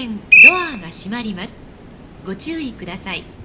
然ドアが閉まります。ご注意ください。